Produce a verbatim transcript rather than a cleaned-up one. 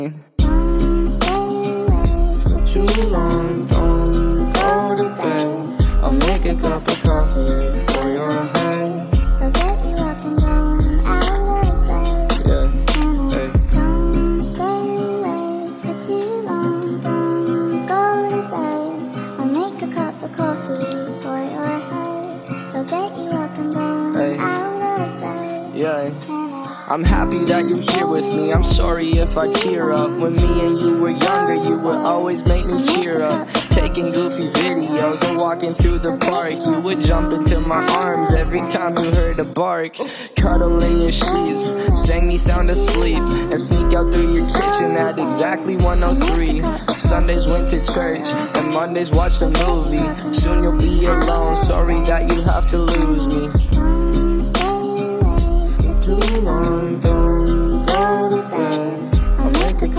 Don't stay away for too long, don't go to bed. I'll make a cup of coffee for your head. I'll get you up and going out of bed. Yeah, hey. Don't stay away for too long, don't go to bed. I'll make a cup of coffee for your head. I'll get you up and going hey. out of bed. Yeah. I'm happy that you're here with me. I'm sorry if I tear up. When me and you were younger, you would always make me cheer up. Taking goofy videos and walking through the park. You would jump into my arms every time you heard a bark. Cuddle in your sheets, sang me sound asleep, and sneak out through your kitchen at exactly one oh three. Sundays went to church, and Mondays watched a movie. Soon you'll be alone, sorry that you have to lose me. Too long, don't go to bed.